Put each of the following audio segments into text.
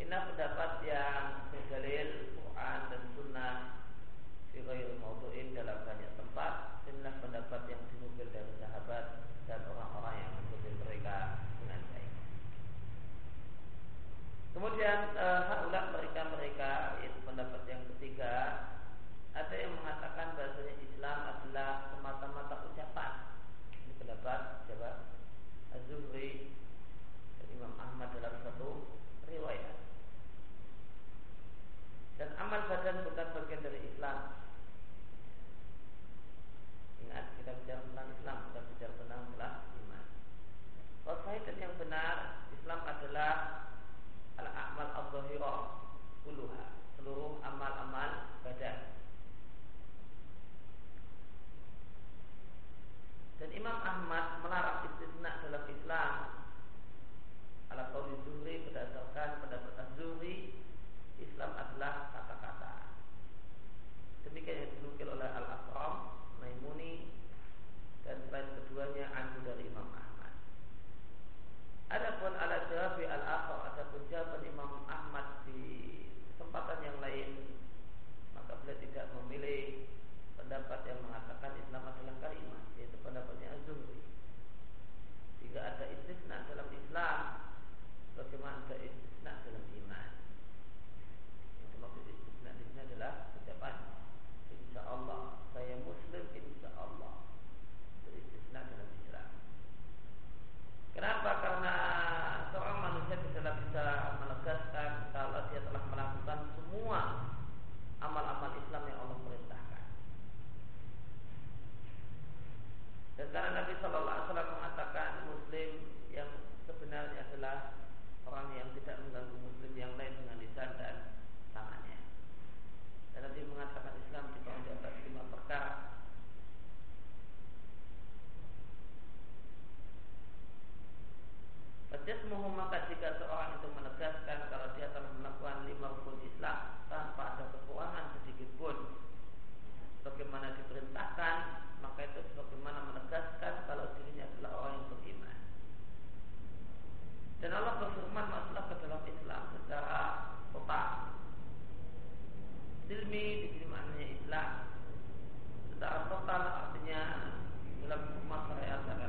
inilah pendapat yang berdalil Quran dan Sunnah fi ghairi mawdu'in dalam banyak tempat. Inilah pendapat yang dinukil dari sahabat dan orang-orang yang mengikuti mereka dengan baik. Kemudian haulah mereka yaitu pendapat yang ketiga, ada yang mengatakan bahasanya Islam adalah semata-mata ucapan. Ini pendapat siapa? Az-Zuhri dan Imam Ahmad dalam satu riwayat. Dan amal badan bukan bagian dari Islam. Ingat, kita bicara tentang Islam, bukan bicara tentang iman. Wasaidan yang benar, Islam adalah al-a'mal adh-dhahirah kulluha, seluruh amal-amal badan. Dan Imam Ahmad melarang istisna dalam Islam ala qauli Zuhri, berdasarkan pendapat Az-Zuhri, Islam adalah kata-kata. Demikian yang dinukil oleh Al-Aqram, Maimuni, dan selain keduanya anhu dari Imam Ahmad. Adapun ala jawabi al-akhar, adapun jawaban Imam Ahmad di kesempatan yang lain, maka beliau tidak memilih pendapat yang mengatakan Islam adalah kalimat, yaitu pendapatnya Az-Zuhri. Jika ada istisna dalam Islam, bagaimana ada istisna dalam iman? Yang maksud istisna di sini adalah ucapan Insya Allah saya Muslim, Insya Allah. Itu istisna dalam Islam. Kenapa? Karena seorang manusia tidaklah bisa menegaskan kalau dia telah melakukan semua amal-amal Islam yang Allah perintahkan. Dan karena Nabi Sallallahu Alaihi Wasallam mengatakan Muslim yang sebenarnya adalah orang yang tidak mengganggu Muslim yang lain dengan lisan dan tangannya. Dan Nabi mengatakan Islam dibangun di atas 5 perkara. Fajasmuhu, maka jika seorang itu menegaskan kalau dia telah melakukan 5 rukun Islam tanpa ada kekurangan sedikit pun bagaimana diperintahkan, maka itu sebagaimana menegaskan kalau dirinya adalah orang yang beriman. Dan Allah berfirman masuklah ke dalam Islam secara total. Silmi di sini maknanya Islam secara total, artinya dalam semua syariat Islam.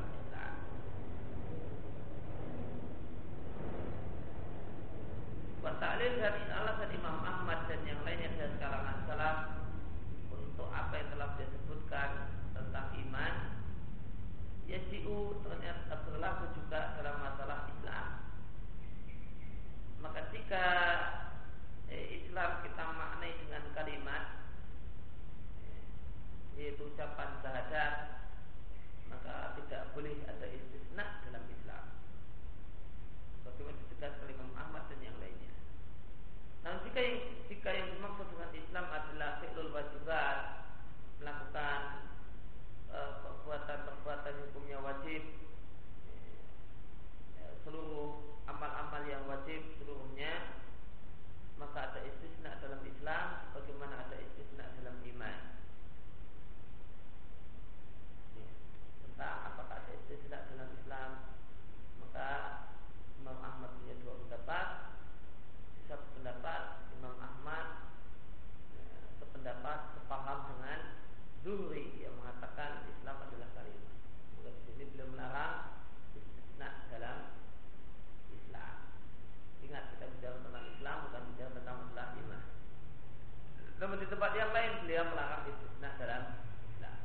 Ta'lil dari alasan Imam Ahmad dan yang lainnya dari kalangan salaf untuk apa yang telah dia sebutkan tentang iman, yasi'u ternyata berlaku juga dalam masalah Islam. Maka jika Islam kita maknai dengan kalimat yaitu ucapan syahadat, maka tidak boleh ada istisna dalam Islam. Bagaimana ditegaskan oleh Imam Ahmad dan yang lainnya. Nah, jika yang dimaksud dengan Islam adalah fi'lul wajibat, melakukan perbuatan hukumnya wajib, seluruh amal-amal yang wajib seluruhnya, maka ada istisna dalam Islam sebagaimana ada istisna dalam iman. Tentang apakah ada istisna dalam Islam, maka Imam Ahmad punya 2 pendapat. Satu pendapat Imam Ahmad sependapat sepaham dengan Zuhri yang mengatakan Islam adalah kalimat. Maka di sini beliau melarang istisna dalam Islam. Ingat, kita bicara tentang Islam bukan bicara tentang masalah iman. Namun di tempat yang lain beliau melarang istisna dalam Islam.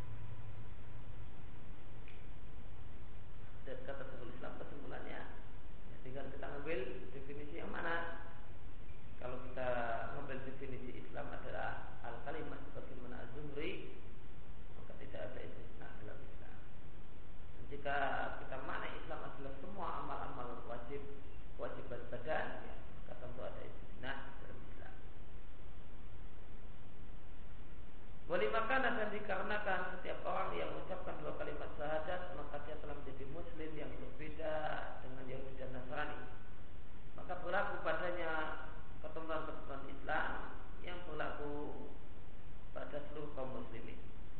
Dan kata Syekhul Islam kesimpulannya, tinggal kita ambil definisi yang mana. Kalau kita mengambil definisi Islam adalah al-kalimat sebagaimana Az-Zuhri, maka tidak ada istisna dalam Islam. Dan jika kita maknai Islam adalah semua amal-amal kewajiban badan, ya, maka tentu ada istisna dalam Islam. Walimakana, dan dikarenakan setiap orang yang mengucapkan 2 kalimat syahadat, maka dia telah menjadi Muslim yang berbeda dengan Yahudi dan Nasrani. Maka berlaku padanya ketentuan-ketentuan Islam yang berlaku pada seluruh kaum muslimin.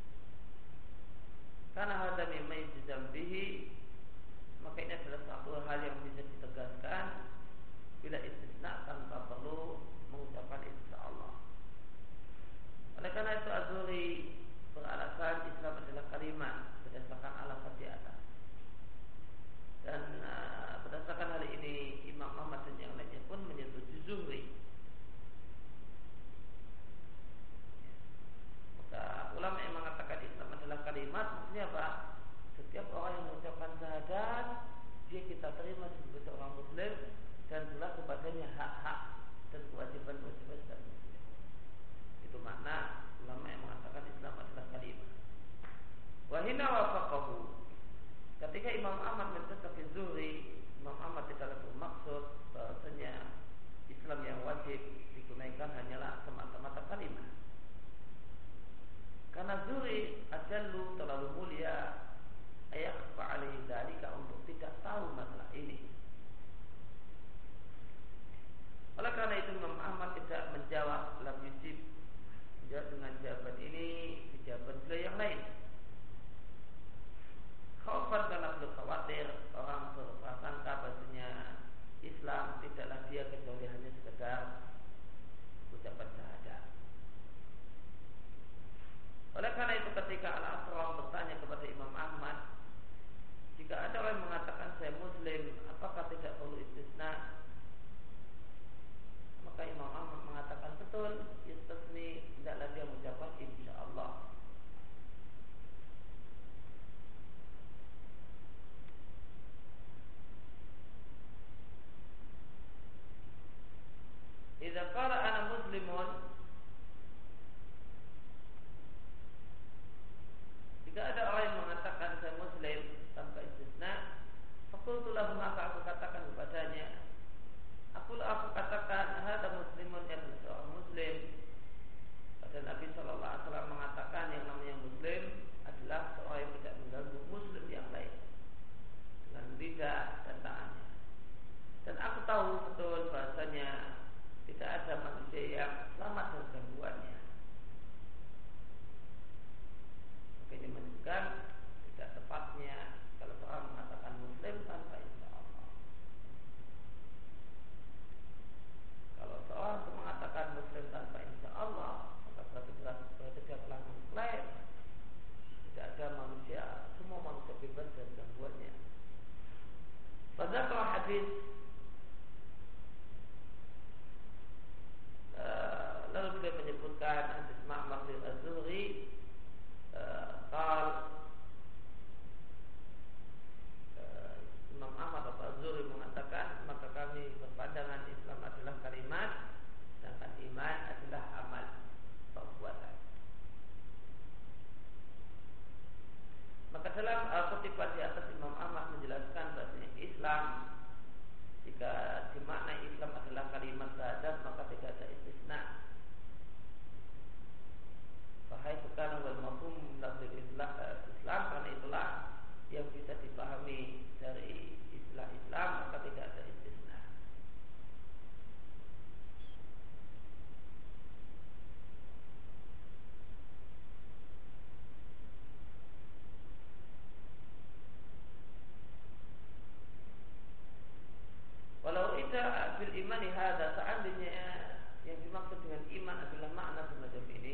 Karena hadza mimma yajzam bihi, maka ini adalah satu hal yang bisa ditegaskan bila istisna akan kepadanya hak-hak dan kewajiban-kewajiban seorang muslim. Itu makna ulama yang mengatakan Islam adalah kalimah. Wahina wafaqahu. Ketika Imam Ahmad mencetak Zuhri, Imam Ahmad tidak bermaksud bahasanya Islam yang wajib digunakan hanyalah semata-mata kalimah. Karena Zuhri ajallu terlalu mulia, ayakhfa alaihi dzalika, untuk tidak tahu masalah ini. Oleh karena itu Imam Ahmad tidak menjawab lam yujib, menjawab dengan jawaban ini di jawaban beliau yang lain. Khaufan, karena beliau khawatir orang berprasangka bahasanya Islam tidaklah dia kecuali hanya sekedar ucapan syahadat. Oleh karena itu ketika Al-Asram bertanya kepada Imam Ahmad, jika ada orang yang mengatakan saya Muslim, apakah tidak perlu istisna? Maka Imam Ahmad mengatakan betul, istisni, tidaklah dia mengucapkan insyaallah. Idza qala ana muslimun, jika ada orang yang mengatakan saya Muslim tanpa istisna, faqultu lahu, maka aku katakan kepadanya, aku katakan hada muslimun, yang seorang Muslim. Pada Nabi Shallallahu Alaihi Wasallam mengatakan yang namanya Muslim adalah seorang yang tidak mengganggu Muslim yang lain dengan lidah dan tangannya. Dan aku tahu betul bahasanya tidak ada manusia yang selamat dari gangguannya. Ini menunjukkan tidak tepatnya kalau seorang mengatakan Muslim tanpa insyaallah. Kalau seorang mengatakan Muslim tanpa insyaallah, maka berarti dia telah mengklaim tidak ada manusia, semua manusia bebas dari gangguannya. Pada kalau hadis lalu beliau menyebutkan hadis Ma'mar bin Az-Zuhri, Imam Ahmad atau Az-Zuhri mengatakan, maka kami berpandangan Islam adalah kalimat, sedangkan iman adalah amal perbuatan. Maka dalam kutipan di atas Imam Ahmad menjelaskan bahwa Islam, jika dimaknai Islam adalah kalimat syahadat, maka tidak ada istisna. Fahai bukan wal mafhum lafzul Islam, karena itulah yang bisa dipahami dari istilah Islam, maka tidak ada istisna. Walau ida bil imani hadza, seandainya yang dimaksud dengan iman adalah makna semacam ini,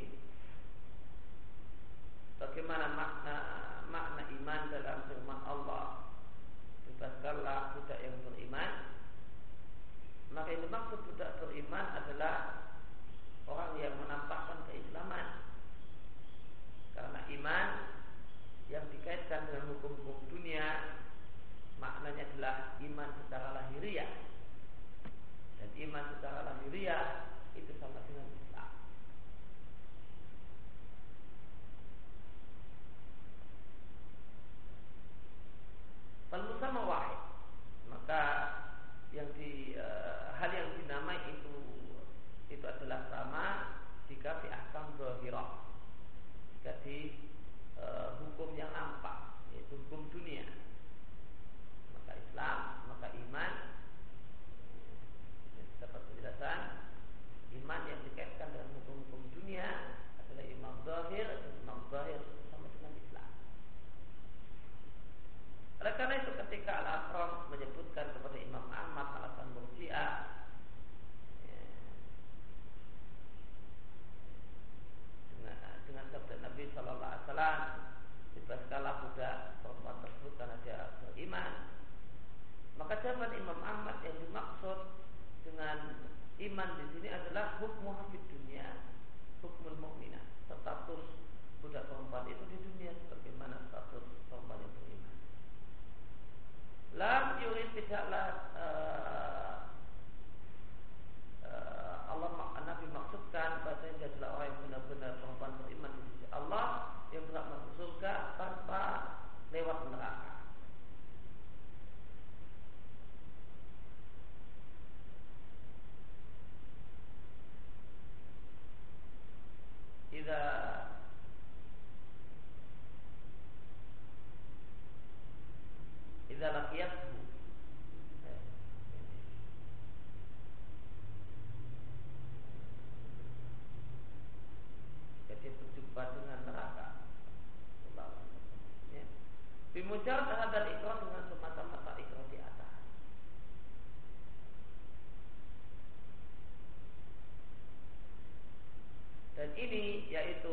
bagaimana makna iman dalam firman Allah, bebaskanlah budak yang beriman, maka yang dimaksud budak beriman adalah orang yang menampakkan keislaman. Karena iman yang dikaitkan dengan hukum-hukum dunia, maknanya adalah iman secara lahiriah, dan iman secara lahiriah itu sama dengan Islam. Al-musamma wahid, maka hal yang dinamai itu adalah sama jika di ahkam zahirah, jika di hukum yang nampak, yaitu hukum dunia, maka Islam, maka iman. Dapat penjelasan, iman yang dikaitkan dengan hukum-hukum dunia adalah iman zahir, dan iman zahir sama dengan Islam. Oleh karena itu ketika Al-Asram menyebutkan kepada Imam Ahmad alasan Murji'ah, dengan sabda Nabi Sallallahu Alaihi Wasallam, bebaskanlah budak perempuan tersebut karena dia beriman, maka jawaban Imam Ahmad yang dimaksud dengan iman di sini adalah hukmu hafid dunia, hukmul mukminah, status budak perempuan itu di dunia sebagaimana status perempuan yang beriman. Lam yurid, tidaklah ini yaitu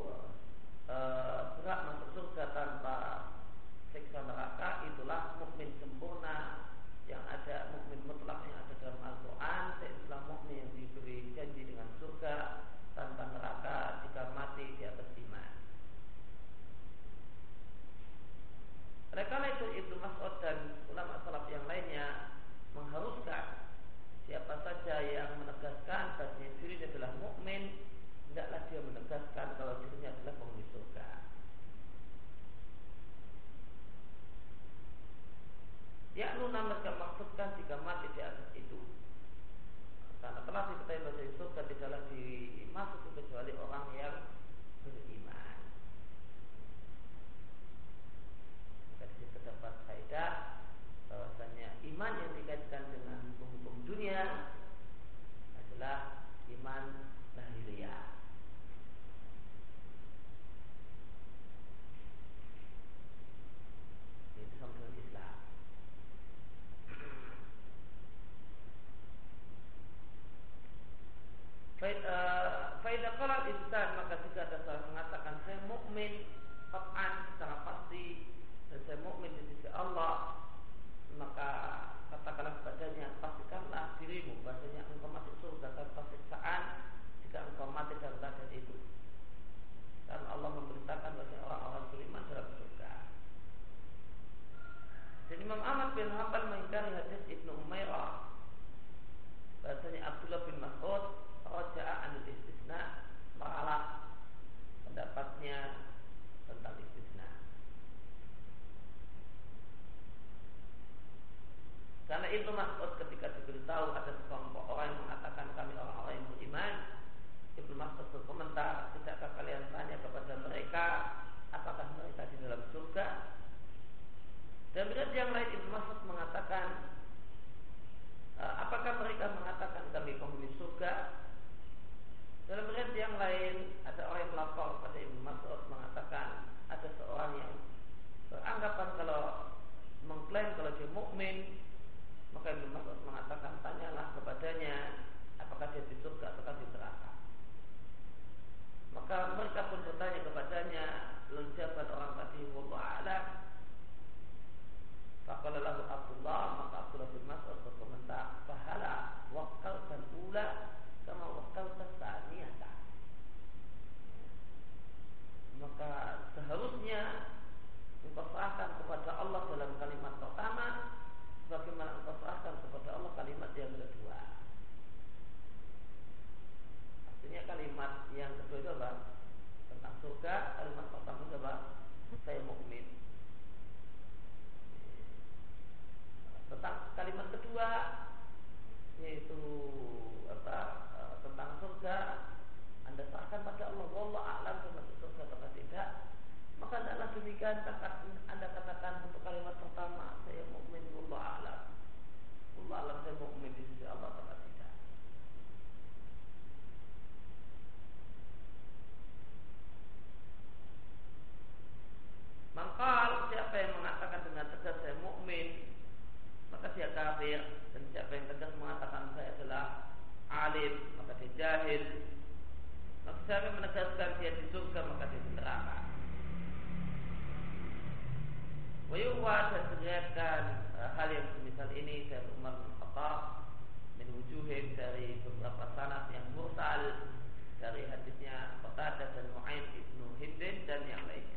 berat masuk surga tanpa siksa neraka, itulah mukmin sempurna yang ada, mukmin mutlak yang ada dalam Al-Quran. Itulah mukmin yang diberi janji dengan surga tanpa neraka jika mati di atas iman. Oleh karena itu Ibnu Mas'ud dan ulama salaf yang lainnya mengharuskan siapa saja yang menegaskan bahwasanya dirinya adalah mukmin, hendaklah dia menegaskan kalau dirinya adalah penghuni surga. Yaknuna mereka maksudkan jika mati di atas itu, karena telah diketahui bahwa surga tidaklah dimasuki kecuali orang yang beriman. Maka di situ terdapat faedah bahwasanya iman yang dikaitkan dengan hukum-hukum dunia adalah iman lahiriah. Itu sama dengan Islam. Faedah qala al-insan, maka jika ada seorang mengatakan saya mukmin qat'an secara pasti dan saya mukmin di sisi Allah, maka katakanlah kepadanya, pastikanlah dirimu bahasanya engkau masuk surga tanpa siksaan jika engkau mati dalam keadaan itu. Karena Allah memberitakan bahasanya orang-orang beriman dalam surga. Dan Imam Ahmad bin Hanbal mengingkari hadis Ibnu Umairah bahasanya Abdullah bin Mas'ud raja'a anil istisna, meralat pendapatnya tentang istisna. Karena Ibnu Mas'ud ketika diberitahu ada sekelompok orang yang mengatakan kami orang-orang yang beriman, Ibnu Mas'ud berkomentar, tidakkah kalian tanya kepada mereka apakah mereka di dalam surga? Dan berikut yang lain Ibnu Mas'ud mengatakan, apakah mereka mengatakan kami penghuni surga? Dalam riwayat yang lain ada orang yang melapor kepada Ibnu Mas'ud mengatakan ada seorang yang beranggapan kalau mengklaim kalau dia mukmin, maka Ibnu Mas'ud mengatakan tanyalah kepadanya apakah dia di surga atau di neraka. Maka mereka pun bertanya kepadanya, lalu jawaban orang tadi wallahu a'lam. Faqala lahu Abdullah, maka Abdullah bin Mas'ud berkomentar, fahala waqaltan ula kama waqaltan tsaniyata. Maka seharusnya engkau serahkan kepada Allah dalam kalimat pertama sebagaimana engkau serahkan kepada Allah kalimat yang kedua. Artinya kalimat yang kedua itu apa? Tentang surga. Kalimat pertama itu apa? Saya mukmin. Tentang kalimat kedua yaitu apa? Tentang surga, Anda serahkan pada Allah. Wallahu a'lam masuk surga atau tidak. Maka hendaklah demikian Anda katakan untuk kalimat pertama saya mukmin, wallahu a'lam. Wallahu a'lam saya mukmin di sisi Allah atau tidak. Maka siapa yang mengatakan dengan tegas saya mukmin, maka dia kafir. Dan siapa yang tegas mengatakan saya adalah alim, maka dia jahil. Maka siapa yang menegaskan dia di surga, maka dia di neraka. Wayuwa, dan diriwayatkan hal yang semisal ini dari Umar bin Khattab min wujuhin, dari beberapa sanad yang mursal, dari hadisnya Qatadah dan Nu'aim ibnu Hindin dan yang lainnya.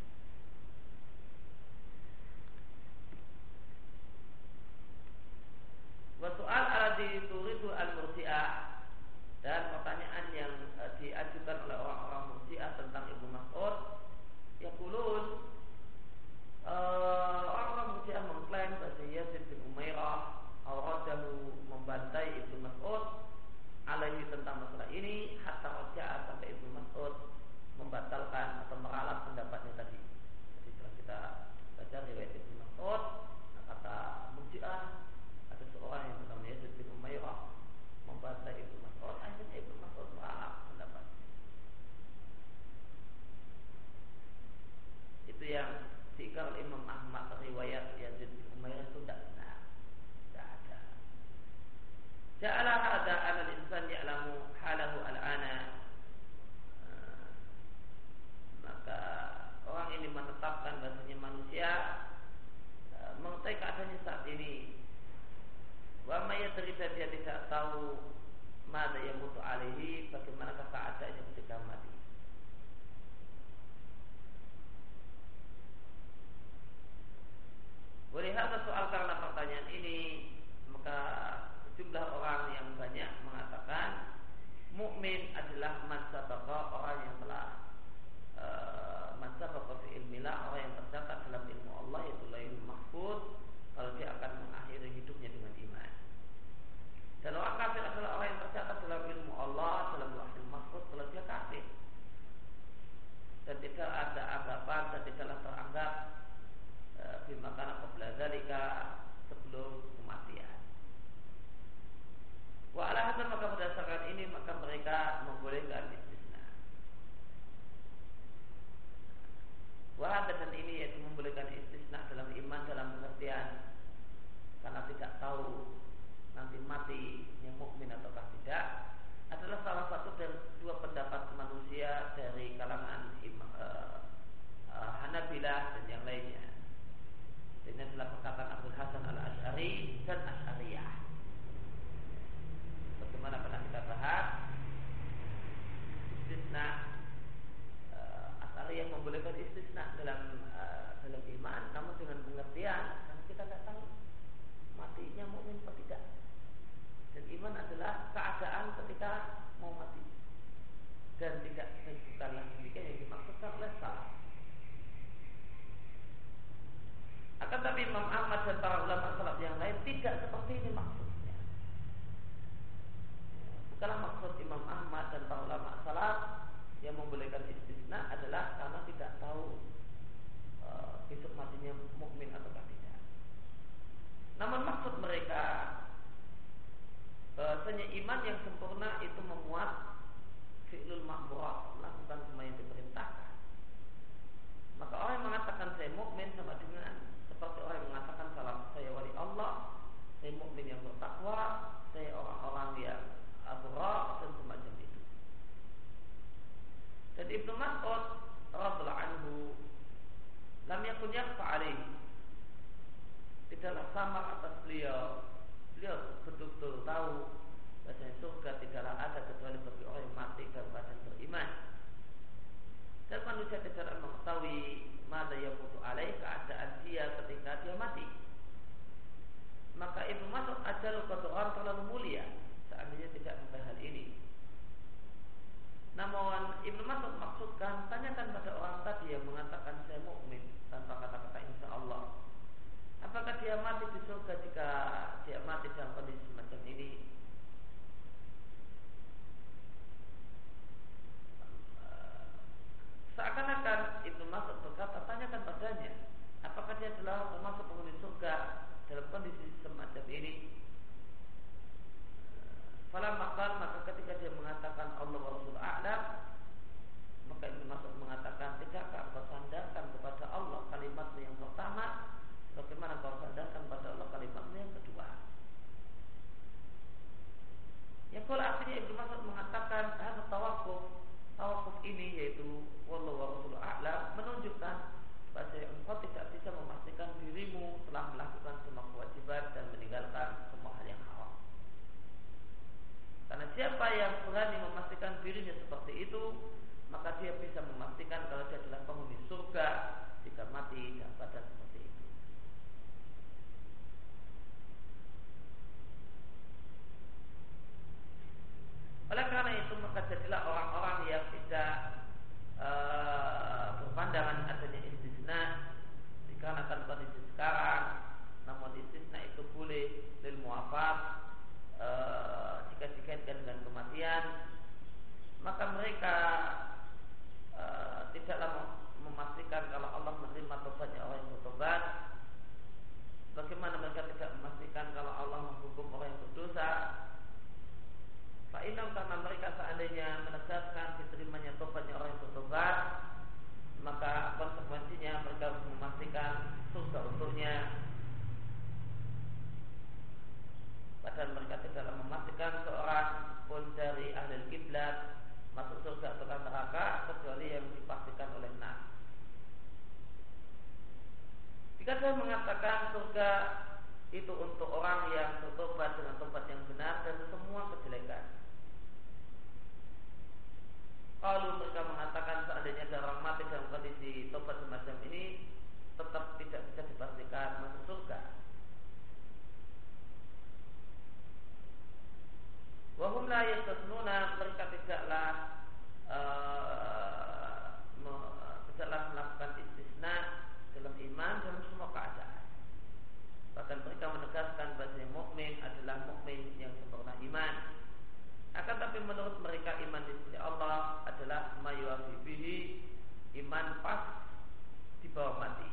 Wasu'al alladhi turidu al-murji'ah, dan pertanyaan yang diajukan oleh orang-orang murji'ah tentang Ibnu Mas'ud, yaqulun, orang-orang murji'ah mengklaim bahwa Yazid bin Umairah awradahu, membantai Ibnu Mas'ud alaihi tentang masalah ini, hatta raja'a, sampai Ibnu Mas'ud membatalkan atau meralat pendapatnya tadi. Jadi setelah kita baca riwayat Ibnu Mas'ud, kata murji'ah ada seorang yang bernama Yazid bin Umairah membantai Ibnu Mas'ud, akhirnya Ibnu Mas'ud meralat pendapat. Itu yang diikrar Imam Ahmad, riwayat Yazid bin Umairah itu tidak benar, tidak ada. Ja'ala hada anal insan ya'lamu halahu al-ana, maka orang ini menetapkan bahasanya manusia mengetahui keadaannya saat ini. Wa may yadri, dia tidak tahu mada yang mutu alaihi, bagaimana keadaannya ketika mati. Boleh ada soal karena pertanyaan ini, maka sejumlah orang yang banyak mengatakan mukmin adalah man sabaqa, orang yang telah man sabaqa fi ilmillah, orang yang tercatat dalam ilmu Allah, yaitu lauhul mahfuz, kalau dia akan mengakhiri hidupnya dengan iman. Dan orang kafir adalah orang yang tercatat dalam ilmu Allah, dalam lauhul mahfuz, kalau dia kafir dan tidak ada anggapan dan tidaklah teranggap bimakana qabla dzalika, sebelum kematian. Wa ala hadza, maka berdasarkan ini maka mereka membolehkan istisna. Wa hadza, dan ini yaitu membolehkan istisna dalam iman, dalam pengertian karena tidak tahu nanti matinya mukmin ataukah tidak, adalah salah satu dari dua pendapat manusia dari kalangan Hanabilah dan yang lainnya. Ini adalah perkataan Abdul Hasan al-Asy'ari dan Asy'ariyah. Bagaimana pernah kita bahas, istisna Asy'ariyah membolehkan istisna dalam iman, namun dengan pengertian karena kita tidak tahu matinya mukmin atau tidak. Dan iman adalah keadaan ketika mau mati, dan bukanlah demikian yang dimaksudkan oleh salaf. Akan tapi Imam Ahmad dan para ulama salaf yang lain tidak seperti ini maksudnya. Bukanlah maksud Imam Ahmad dan para ulama salaf yang membolehkan istisna adalah karena tidak tahu besok matinya mukmin atau tidak. Namun maksud mereka bahwasanya iman yang sempurna itu memuat fi'lul ma'murat, melakukan semua yang diperintahkan. Maka orang yang mengatakan saya mukmin sama dengan seperti orang yang mengatakan saya wali Allah, saya mukmin yang bertakwa, saya orang-orang yang abrar, dan semacam itu. Dan Ibnu Mas'ud radhiyallahu anhu lam yakun yakhfa alaihi, tidaklah samar atas beliau betul-betul tahu bahwasanya surga tidaklah ada kecuali bagi orang yang mati dalam keadaan beriman. Dan manusia tidaklah mengetahui mada yamutu alaih, keadaan dia ketika dia mati. Maka Ibnu Mas'ud ajalul qadran, terlalu mulia seandainya tidak mengetahui hal ini. Namun Ibnu Mas'ud maksudkan, tanyakan pada orang tadi yang mengatakan saya mukmin tanpa kata-kata insya Allah, apakah dia mati di surga jika dia mati dalam kondisi semacam ini? Seakan-akan Ibnu Mas'ud berkata, tanyakan padanya, apakah dia adalah termasuk penghuni surga dalam kondisi semacam ini? Falam maqal, maka ketika dia mengatakan Allah wa Rasul a'lam, maka Ibnu Mas'ud mengatakan, tidakkah engkau sandarkan kepada Allah kalimatmu yang pertama, bagaimana kau sandarkan pada Allah kalimatmu yang kedua? Ya, kalau artinya Ibnu Mas'ud mengatakan ada tawakuf ini, yaitu wallahu wa rasuluhu a'lam, menunjukkan bahwa engkau tidak bisa memastikan dirimu telah melakukan semua kewajiban dan meninggalkan semua hal yang haram. Karena siapa yang berani memastikan dirinya seperti itu, maka dia bisa memastikan kalau dia adalah penghuni surga jika mati dalam keadaan seperti itu. Oleh karena itu maka jadilah orang-orang yang tidak berpandangan adanya istisna dikarenakan kondisi sekarang, namun istisna itu boleh lil muwafaq jika dikaitkan dengan kematian, maka mereka tidaklah memastikan kalau Allah menerima tobatnya orang yang bertobat, bagaimana mereka tidak memastikan kalau Allah menghukum orang yang berdosa. Fa'inam, karena mereka seandainya menegaskan diterimanya tobatnya orang yang bertobat, maka konsekuensinya mereka harus memastikan surga untuknya. Padahal mereka tidaklah memastikan seorang pun dari ahli kiblat masuk surga atau neraka kecuali yang dipastikan oleh nas. surga itu untuk orang yang bertobat dengan tobat yang benar dan semua kejelekan. Kalau mereka mengatakan seandainya ada orang mati dalam kondisi tobat semacam ini, tetap tidak bisa dipastikan masuk surga. Wahum la yastasnuna, mereka tidaklah melakukan istisna dalam iman dalam semua keadaan. Bahkan mereka menegaskan bahwa mukmin adalah mukmin yang sempurna iman. Akan tapi menurut mereka iman di sisi Allah adalah mayuafi bihi, iman pas di bawah mati.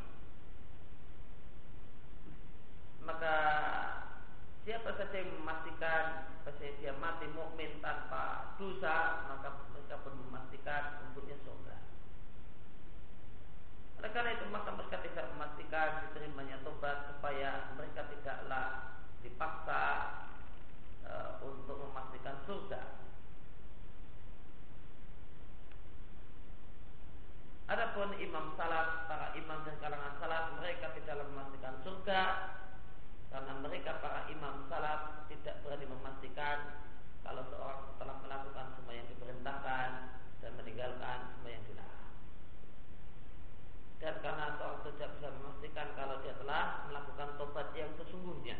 Maka siapa saja yang memastikan bahwa dia mati mukmin tanpa dosa, maka mereka pun memastikan untuknya surga. Oleh karena itu maka mereka tidak memastikan diterimanya tobat supaya mereka tidaklah dipaksa untuk memastikan surga. Adapun imam salaf, para imam dan kalangan salaf, mereka tidaklah memastikan surga, karena mereka para imam salaf tidak berani memastikan kalau seorang telah melakukan semua yang diperintahkan dan meninggalkan semua yang dilarang. Dan karena seorang tidak bisa memastikan kalau dia telah melakukan tobat yang sesungguhnya,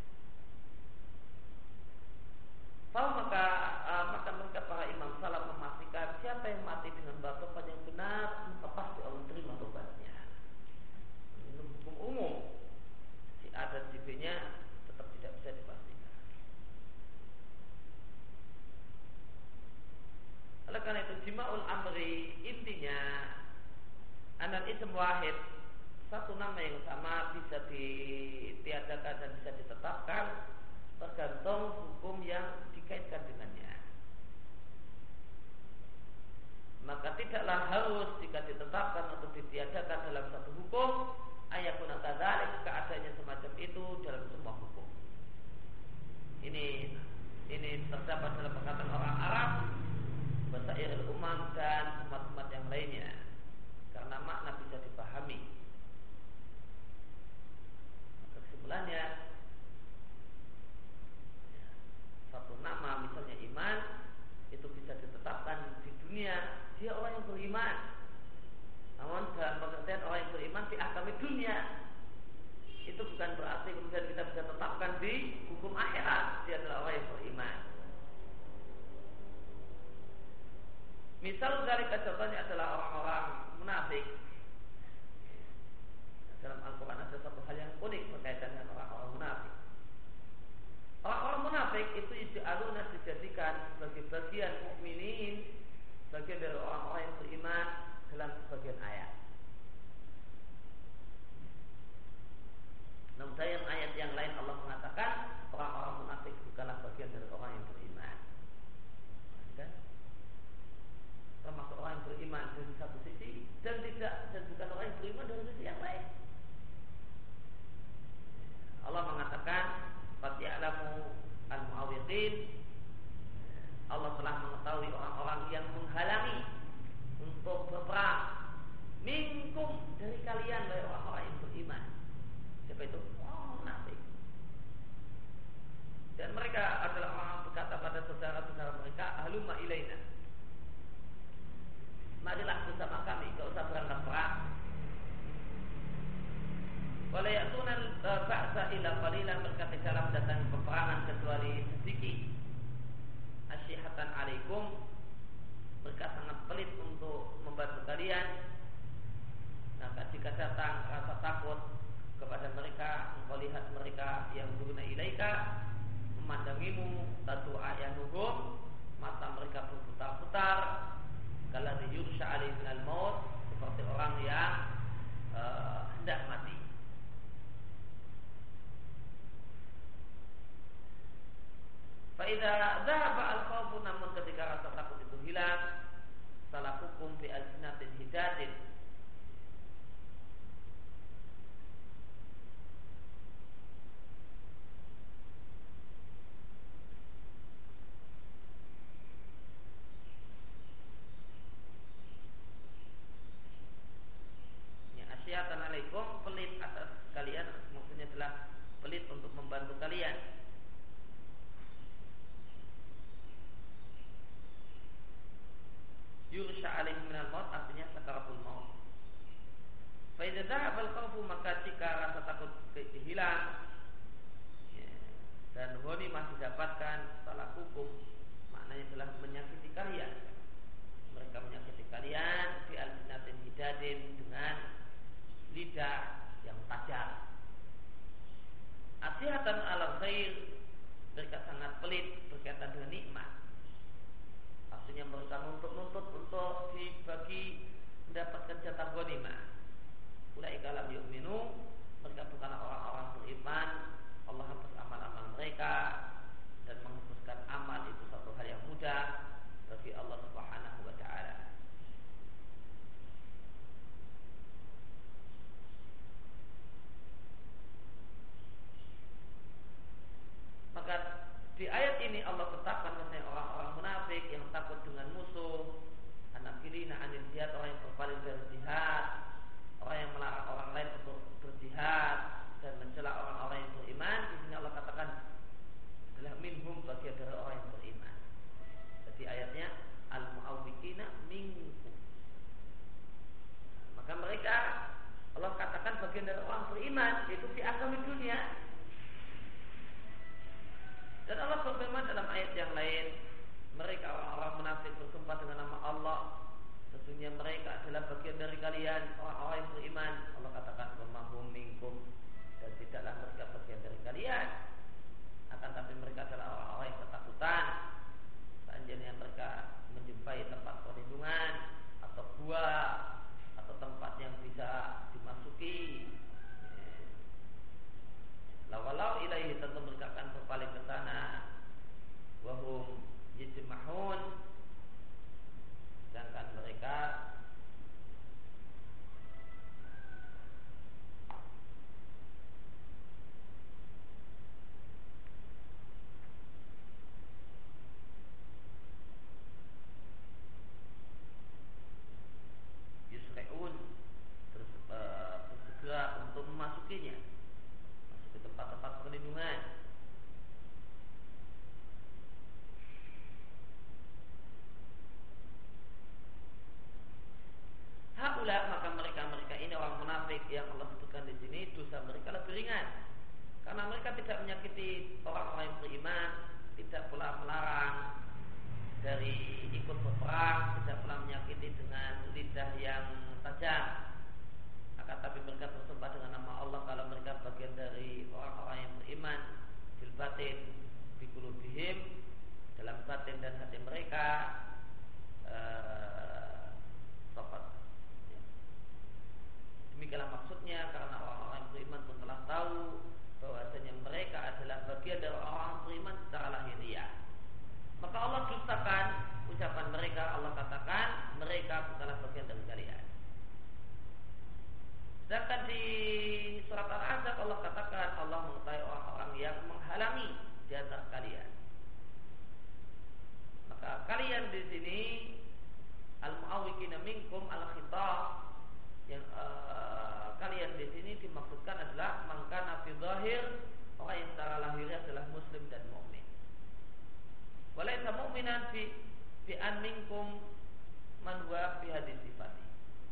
maka mereka para imam salaf memastikan siapa yang mati dengan tobat yang benar, maka pasti Allah terima tobatnya. Ini hukum umum. Si A dan si B-nya tetap tidak bisa dipastikan. Oleh karena itu jima'ul amri, intinya anal ism wahid, satu nama yang sama bisa ditiadakan dan bisa ditetapkan tergantung hukum yang dikaitkan dengannya. Maka tidaklah harus jika ditetapkan atau ditiadakan dalam satu hukum ayakuna kadzalik, keadaannya semacam itu dalam semua hukum. Ini terdapat dalam perkataan orang Arab, basairul umam dan umat-umat yang lainnya, karena makna bisa dipahami. Kesimpulannya, satu nama misalnya iman itu bisa ditetapkan di dunia, dia orang yang beriman. Namun dalam pengertian orang yang beriman di agama dunia, itu bukan berarti kemudian kita bisa tetapkan di hukum akhirat dia adalah orang yang beriman. Misal dari contohnya adalah orang-orang munafik. Dalam Al-Quran ada satu hal yang unik berkaitan dengan orang-orang munafik. Orang-orang munafik itu aluna dijadikan sebagai bagian mukminin, bagian dari orang-orang yang beriman dalam sebagian ayat. Namun dalam ayat yang lain Allah mengatakan orang-orang munafik bukanlah bagian dari orang yang beriman. Kan? Termasuk orang yang beriman dari satu sisi dan bukan orang yang beriman dari sisi yang lain. Allah mengatakan Fatiya'lamu al-mu'awwiqin, Allah telah mengetahui orang-orang yang menghalangi untuk berperang minkum dari kalian dari orang-orang yang beriman. Siapa itu? Orang munafik. Dan mereka adalah orang berkata pada saudara-saudara mereka, halumma ilaina, marilah bersama kami, gak usah berangkat perang. Wala ya'tunal ba'sa illa qalilan, mereka tidaklah mendatangi peperangan kecuali sedikit. Asyihatan alaikum, mereka sangat pelit untuk membantu kalian. Maka jika datang rasa takut kepada mereka, engkau lihat mereka yang duruna ilaika, memandangimu, tadu ayanuhum, mata mereka berputar-putar, kalladzi yursha alaihi minal maut, seperti orang yang hendak mati. Fa'idha dhahaba al-khawfu, namun ketika rasa takut itu hilang, salah hukum bi alsinatin hidatin, asyihatan alaikum, pelit atas kalian, maksudnya adalah pelit untuk membantu kalian. Yursha alaihim minal maut artinya sakaratul maut. Fa idza dhahaba al-khawfu, maka jika rasa takut hilang dan honi masih dapatkan salah hukum, maknanya adalah menyakiti kalian. Mereka menyakiti kalian fi al-sinatin hidadin, dengan lidah yang tajam. Asihatan ala khair, mereka sangat pelit berkaitan dengan nikmat. Artinya mereka nuntut untuk dibagi mendapatkan jatah ghanimah. Ulaika lam yu'minu, mereka bukanlah orang-orang beriman. Allah hapus amal-amal mereka, dan menghapuskan amal itu satu hal yang mudah bagi Allah Subhanahu wa ta'ala. Maka di ayat ini Allah tetapkan bahwasanya orang-orang munafik yang takut dengan musuh, anakilina anil jihad, orang yang berpaling dari jihad, orang yang melarang orang lain untuk berjihad dan mencela orang-orang yang beriman. Di sini Allah katakan adalah minhum, bagian dari orang yang beriman. Jadi ayatnya al-mu'awwikina minkum. Maka mereka Allah katakan bagian dari orang beriman, yaitu fi agama dunia. Dan Allah berfirman dalam ayat yang lain, mereka orang-orang munafik bersumpah dengan nama Allah, sesungguhnya mereka adalah bagian dari kalian, orang-orang yang beriman. Allah katakan mahum minkum, dan tidaklah mereka bagian dari kalian, akan tapi mereka adalah orang-orang yang ketakutan. Seandainya mereka menjumpai tempat perlindungan atau gua atau tempat yang bisa dimasuki, lawalau ilaihi, tentu mereka akan berpaling ke sana. Wahum yajmahun, sedangkan mereka yusreun, bersegera untuk memasukinya, masuk ke tempat-tempat perlindungan. Haula, maka mereka ini orang munafik yang Allah sebutkan di sini, dosa mereka lebih ringan karena mereka tidak menyakiti orang-orang yang beriman, tidak pula melarang dari ikut berperang, tidak pula menyakiti dengan lidah yang tajam. Akan tapi mereka bersumpah dengan nama Allah kalau mereka bagian dari orang-orang yang beriman, fil batin bi qulubihim, dalam batin dan hati mereka, sopat. Demikianlah maksudnya, karena orang-orang beriman pun telah tahu bahwasanya mereka adalah bagian dari orang-orang beriman secara lahiriah. Maka Allah dustakan ucapan mereka. Allah katakan mereka bukanlah bagian dari kalian. Sedangkan di surat Al-Ahzab Allah katakan Allah mengetahui orang-orang yang menghalangi di antara kalian. Maka kalian di sini al-mu'awwikina minkum al-khitab, yang kalian di sini dimaksudkan adalah mangkana fi zahir, orang yang secara lahiriah adalah muslim dan mukmin. Walaysa mu'minan fi an minkum man huwa fi hadis sifati.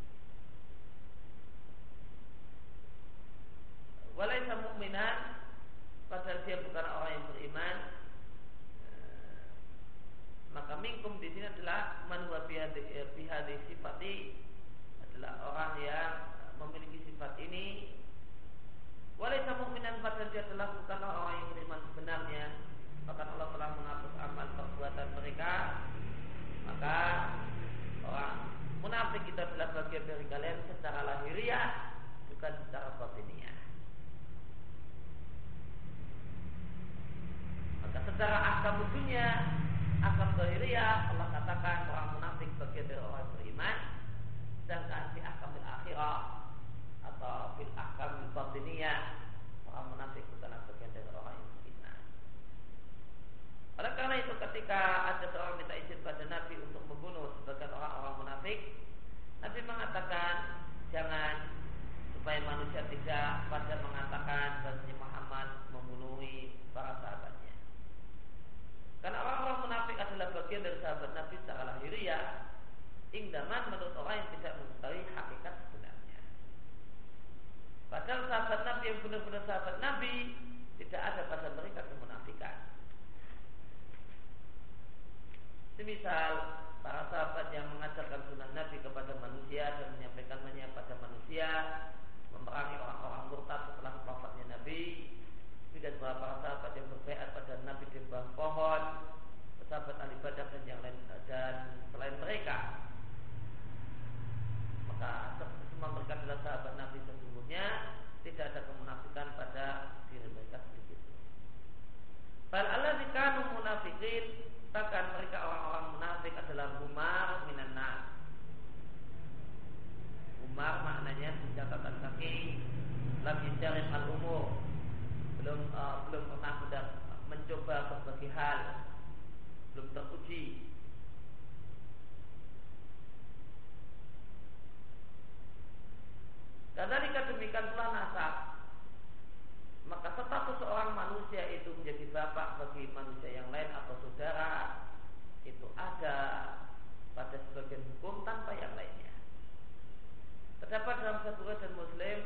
Walaysa mu'minan, padahal dia bukan orang yang beriman. Maka minkum di sini adalah man huwa fi hadis sifati, adalah orang yang memiliki sifat ini. Walaysa mu'minan, padahal dia telah bukan orang yang beriman sebenarnya, bahkan Allah telah menghapus amal perbuatan mereka. Maka orang munafik itu adalah bagian dari kalian secara lahiriah, bukan secara batiniah. Maka secara ahkam dunia, ahkam zahiriyah, Allah katakan orang munafik bagian dari orang beriman. Sedangkan di ahkamil akhirah atau fil ahkamil batiniyah, orang munafik bukanlah bagian dari orang yang beriman. Oleh karena itu, ketika ada seorang minta izin pada Nabi untuk membunuh sebagian orang-orang munafik, Nabi mengatakan jangan, supaya manusia tidak pada mengatakan mengatakan bahwa Muhammad membunuh para sahabatnya. Karena orang-orang munafik adalah bagian dari sahabat Nabi secara lahiriah, ingdaman menurut orang yang tidak mengetahui hakikat sebenarnya. Padahal sahabat Nabi yang benar-benar sahabat Nabi, tidak ada pada mereka kemunafikan. Semisal para sahabat yang mengajarkan sunnah Nabi kepada manusia dan menyampaikannya pada manusia, memerangi orang-orang murtad setelah wafatnya Nabi, dan para sahabat yang berbaiat pada Nabi di bawah pohon, sahabat ahli Badar dan yang lain dan selain mereka, maka semua mereka adalah sahabat Nabi sesungguhnya, tidak ada kemunafikan pada diri mereka sedikit. Bal allazi kanu munafiqin, bahkan mereka orang-orang munafik adalah humar minan nas. Humar maknanya di catatan kaki lagi syarif al-umur, belum pernah mencoba berbagai hal, belum teruji. Kadzalika demikian pula nasab. Maka status seorang manusia itu menjadi bapak bagi manusia yang lain atau saudara itu ada pada sebagian hukum tanpa yang lainnya. Terdapat dalam satu riwayat Muslim,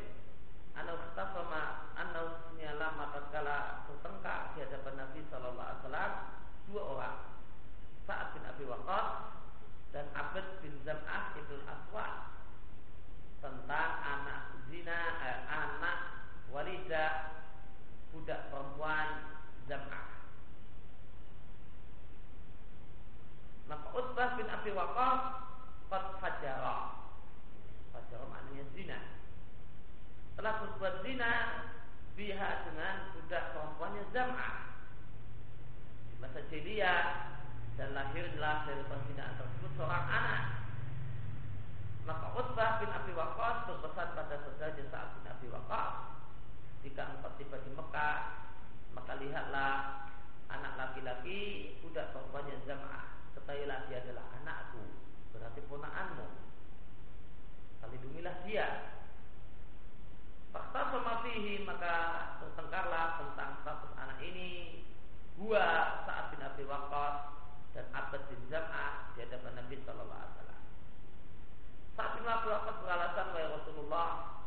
annausnya lama tatkala bertengkar di hadapan Nabi Sallallahu Alaihi Wasallam dua orang, Sa'ad bin Abi Waqqas dan Abd bin Zam'ah ibn Aswad, tentang anak zina, anak walidah budak perempuan Zam'ah. Maka Utbah bin Abi Waqqas qad fajara. Fajara maknanya zina. Telah berbuat zina biha dengan budak perempuannya Zam'ah di masa jahiliyah, dan lahirlah dari perzinaan tersebut seorang anak. Maka Utbah bin Abi Waqqas berpesan pada saudaranya Sa'ad bin Abi Waqqas, jika engkau tiba di Mekah, maka lihatlah anak laki-laki budak perempuannya Zam'ah, ketahuilah dia adalah anakku, berarti ponakanmu, lindungilah dia. Fakta sama fihi, maka bertengkarlah tentang status anak ini gua Sa'ad bin Abi Waqqas dan Abd bin Zam'ah di hadapan Nabi Sallallahu Alaihi Wasallam. Sa'ad bin Abi Waqqas beralasan, wahai Rasulullah,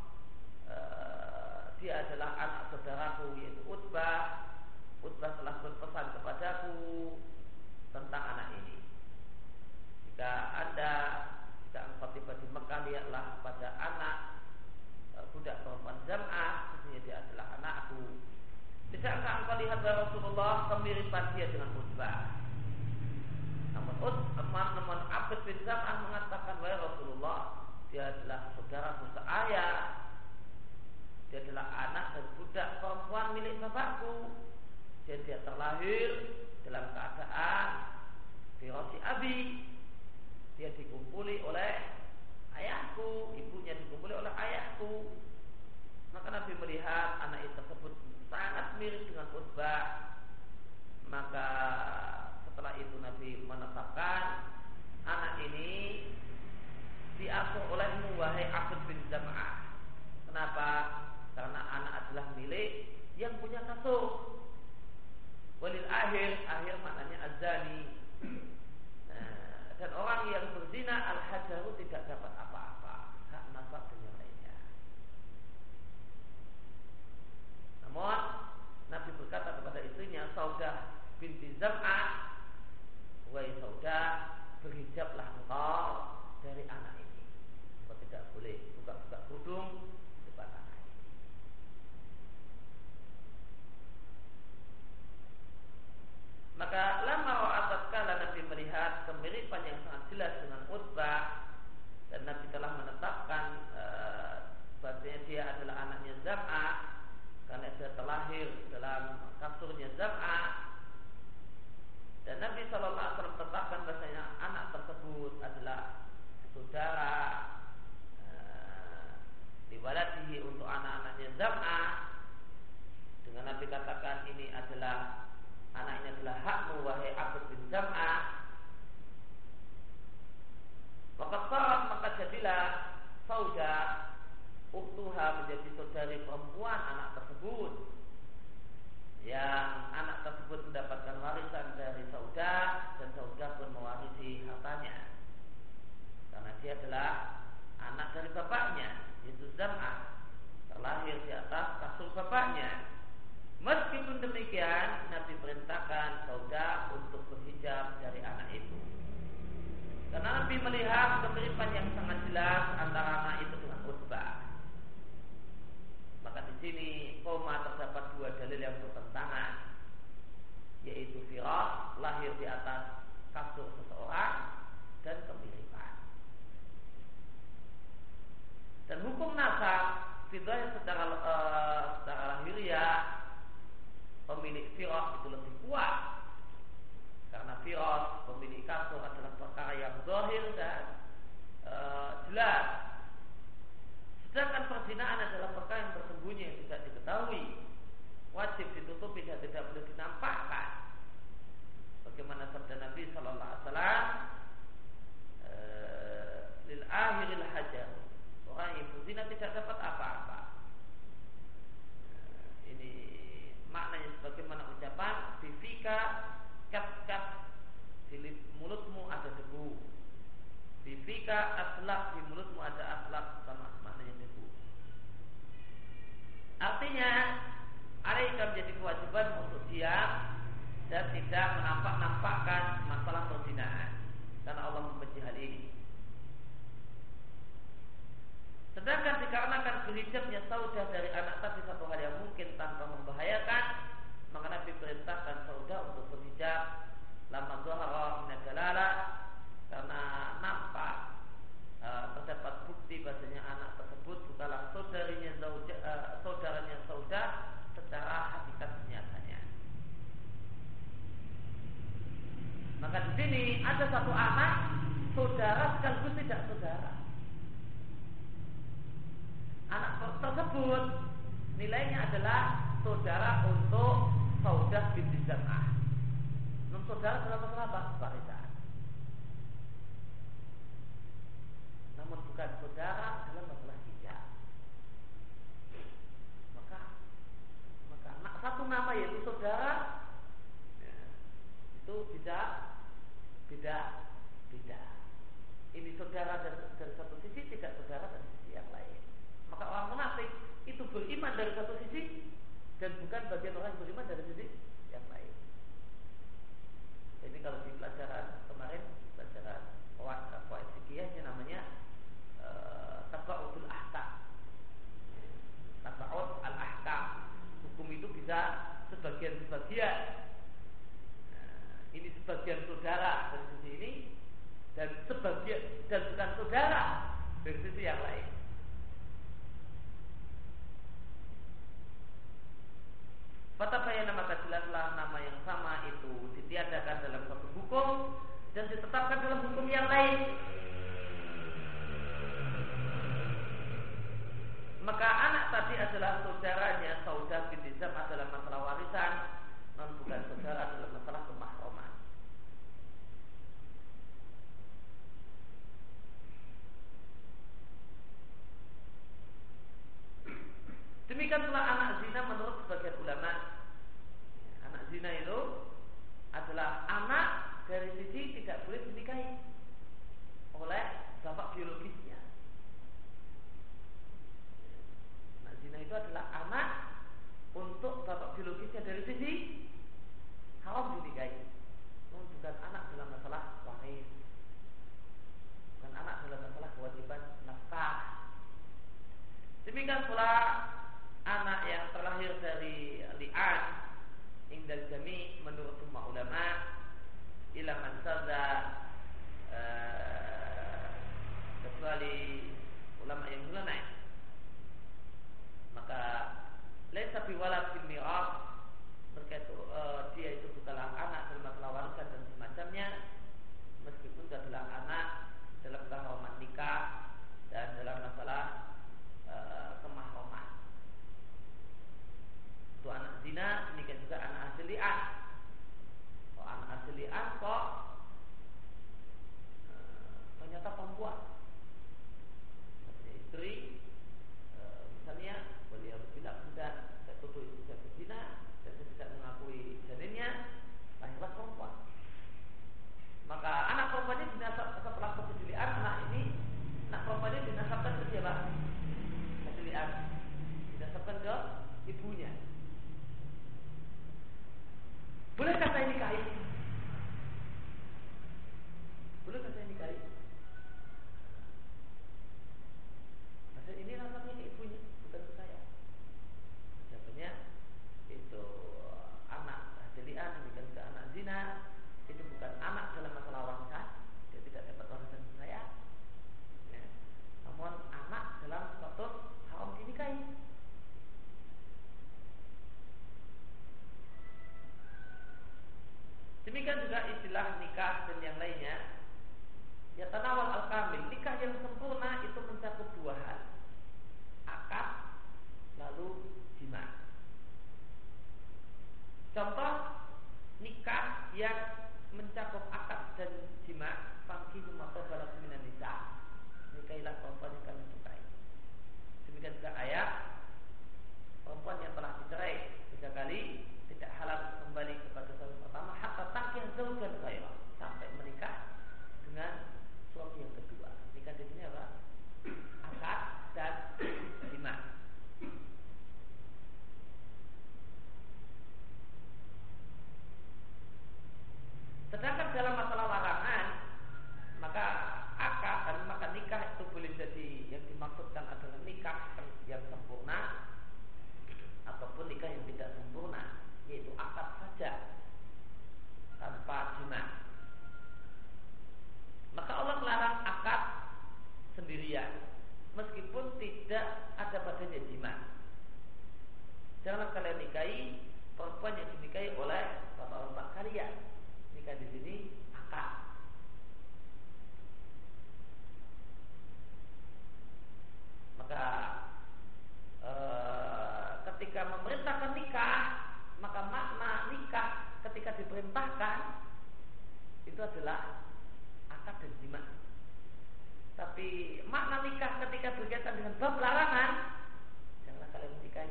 dia adalah anak saudaraku yaitu Utbah. Utbah telah berpesan kepadaku tentang anak ini. Jika engkau tiba di Mekah, lihatlah pada anak budak perempuan Zam'ah, sesungguhnya dia adalah anakku. Tidakkah engkau lihat wahai Rasulullah kemiripan dia dengan Utbah? Namun Abd bin Zam'ah mengatakan, wahai Rasulullah, dia adalah saudaraku seayah. Dia adalah anak dan budak perempuan milik bapakku. Dia terlahir dalam keadaan firasi abi. Dia dikumpuli oleh ayahku, ibunya dikumpuli oleh ayahku. Maka Nabi melihat anak itu tersebut sangat mirip dengan Utbah. Maka setelah itu Nabi menetapkan anak ini diasuh olehmu wahai Abd bin Zam'ah. Kenapa? Karena anak adalah milik yang punya kasuh. Walil akhir maknanya azani. Dan orang yang berzina al-hajaru tidak dapat apa-apa, hak nasab dan yang lainnya. Namun Nabi berkata kepada istrinya Saudah binti Zam'ah, wahai Saudah, berhijablah engkau dari anak ini. Engkau tidak boleh buka-buka kerudung depan anak ini. Maka lama ra'atat kala Nabi melihat kemiripan yang sangat jelas dengan Utbah, dan Nabi telah menetapkan bahwasanya dia adalah anaknya Zam'ah karena dia terlahir dalam kasurnya Zam'ah. Dan Nabi Sallallahu Alaihi Wasallam tetapkan bahwasanya anak tersebut adalah saudara diwaladihi untuk anak-anaknya Zam'ah. Dengan Nabi katakan ini adalah anak ini adalah hakmu wahai Abd bin Zam'ah. Maka jadilah Saudah uktuha menjadi saudari perempuan anak tersebut, yang anak tersebut mendapatkan warisan dari saudara dan saudara pun mewarisi hartanya karena dia adalah anak dari bapaknya, yaitu Zam'ah, terlahir di atas kasur bapaknya. Meskipun demikian, Nabi perintahkan saudara untuk berhijab dari anak itu karena Nabi melihat kemiripan yang sangat jelas antara anak itu dengan Utbah. Maka di sini terdapat dua dalil yang bertentangan, yaitu firas, lahir di atas kasur seseorang, dan kemiripan. Dan hukum nasab fitrah secara lahiriah, pemilik firas itu lebih kuat karena firas pemilik kasur adalah perkara yang zahir dan jelas. Sedangkan perzinahan adalah perkara yang tersembunyi yang tidak diketahui, wajib ditutupi dan tidak boleh dinampakkan. Bagaimana sabda Nabi Sallallahu Alaihi Wasallam, lil akhiril hajar, orang yang berzina tidak dapat apa-apa. Ini maknanya sebagaimana ucapan bifika kat di mulutmu ada debu, bifika aslak, di mulutmu ada aslak, sama maknanya debu. Artinya alaika menjadi kewajiban untuk diam dan tidak menampakkan masalah perzinahan karena Allah membenci hal ini. Sedangkan dikarenakan berhijabnya saudara dari anak tadi satu hal yang mungkin tanpa membahayakan, maka Nabi perintahkan saudara untuk berhijab lama zahara min ad-dalalah, karena nampak terdapat bukti bahasanya anak tersebut bukanlah saudaranya saudara secara hakikat nyatanya. Maka di sini ada satu anak saudara sekaligus tidak saudara. Anak tersebut nilainya adalah saudara untuk Saudah binti Zam'ah. Non saudara dalam masalah apa? Warisan. Namun bukan saudara dalam masalah hijab. Maka satu nama yaitu saudara, ya, itu bisa beda. Ini saudara dari satu sisi, tidak saudara dari sisi yang lain. Maka orang munafik itu beriman dari satu sisi dan bukan bagian orang yang beriman dari sisi yang lain. Jadi kalau di pelajaran kemarin, pelajaran qawaid fikih ini namanya tabaudul ahkam. Tabaud al-ahkam. Hukum itu bisa sebagian-sebagian. Ini sebagian saudara dari sisi ini dan sebagian dan bukan saudara dari sisi yang lain. Fatabayana, maka jelaslah nama yang sama itu ditiadakan dalam satu hukum dan ditetapkan dalam hukum yang lain. Maka anak tadi adalah saudaranya Saudah binti Zam'ah dalam masalah warisan, namun bukan saudara dalam masalah kemahroman. Demikian pula anak zina menurut sebagian ulama. Anak zina itu adalah anak dari sisi tidak boleh dinikahi oleh bapak biologisnya. Anak zina itu adalah anak untuk bapak biologisnya dari sisi haram dinikahi. Namun bukan anak dalam masalah waris, bukan anak dalam masalah kewajiban nafkah. Demikian pula anak yang terlahir dari li'an indal jami' menurut semua ulama ila man sadza, kecuali ulama yang mengenai, maka laisa biwalad fil miras, berkaitu dia itu bukanlah anak dalam masalah warisan dan semacamnya, meskipun dia adalah anak dalam kehormatan nikah dan dalam masalah kemahroman. Itu anak zina, demikian juga anak asli li'an. Kalau anak asli li'an kok ternyata perempuan, istri perempuannya dinasab setelah terjadi anak ini, anak perempuannya dinasabkan ke siapa? Terjadi dinasabkan ke ibunya. Bolehkah saya nikahi? Bolehkah saya nikahi? Masa ini nasabnya ke ibunya, bukan ke saya. Jawabannya itu anak jelian bukan ke anak zina, itu bukan anak dalam masalah warisan, dia tidak dapat warisan saya, ya. Namun anak dalam status haram dinikahi. Demikian juga istilah nikah dan yang lainnya. Ya tanawal al-kamil, nikah yang sempurna itu mencakup dua hal, akad lalu jima. Contoh nikah yang mencakup akad dan jima, fankihu ma taba lakum minan nisa, nikahilah perempuan yang kalian sukai. Demikian juga ayat, perempuan yang telah dicerai 3 kali tidak halal kembali kepada suami pertama hatta tangkih zaujan ghairah, sampai menikah dengan suami yang kedua. Nikah di sini apa? Akad dan jima. Sedangkan dalam masalah larangan, maka akad dan maka nikah itu boleh jadi yang dimaksudkan adalah nikah yang sempurna ataupun nikah yang tidak sempurna, yaitu akad saja tanpa jima. Maka Allah melarang akad sendirian meskipun tidak ada padanya jima. Janganlah kalian nikahi perempuan yang dinikahi oleh bapak-bapak kalian. Nikah di sini akad. Maka ketika memerintahkan nikah, maka makna nikah ketika diperintahkan itu adalah akad dan jima. Tapi makna nikah ketika berkaitan dengan bab larangan, janganlah kalian menikahi